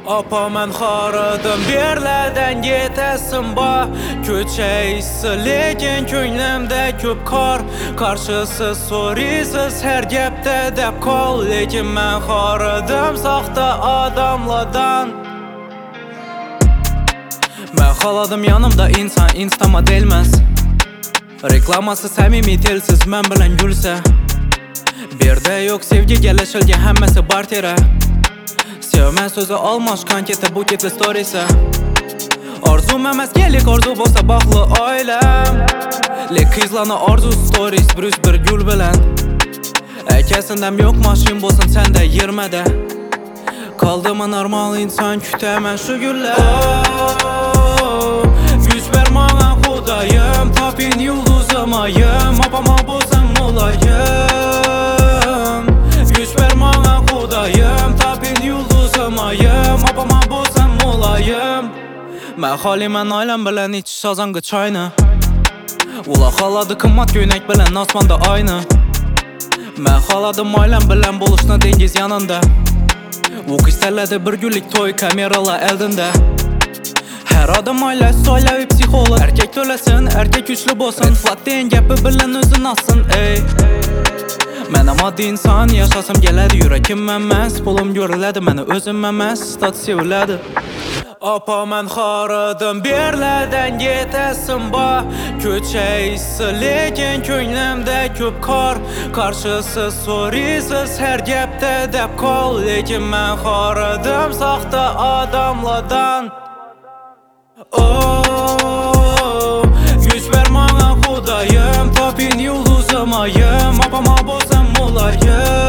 Apa mən xaradım, birlərdən getəsin ba Köçəyisi, lekin könlümdə köp kar Qarşısız, sorisiz, hər gəpdə dəb kol Lekin mən xaradım, saxta adamlardan Mən xaladım yanımda insan, insta modelməz Reklaması səmimi telsiz, mən bilən gülsə Bir də yox sevgi gəlişilgə, həmməsi barterə Sevmə sözü almış, konketə, buketli storisi Arzum əməz gelik, arzu bolsa baxlı ailəm Lek qizlana arzu stories, brüz bir gül bilən Əkəsindəm yox maşin bolsun, səndə yermədə Kaldımı normal insan, kütəmən şu güllər Güç ver mənə xudayım, tapin yıldızımayım Apama bolsam olayım Güç ver mənə xudayım, tapin yıldızımayım Apama bolsam olayım Mən xali, mən ailəm bilən iç şazangı çayını Ula xaladı qımmat göynək bilən asmanda aynı Mən xaladım ailəm bilən buluşna dengiz yanında O qistərlədi bir güllik toy kameralar əldində Hər adam ailəsi ailəvi psixolog Erkek töləsin, erkek güçlü bolsun Red flag deyin gəpi bilən özün alsın ey Mənə maddi insan yaşasım gələdi Yürəkim məməz, pulum görülədi Mənə özüm məməz, stat sevilədi Apa mən xaradım, birlərdən getəsin ba Köçəyisi, lekin könlümdə köp kar Qarşısız, sorisiz, hər gəpdə dəb kol Lekin mən xaradım, saxta adamlardan Güç ver mənə xudayım, tapin yıldızımayım Apama bolsam olayım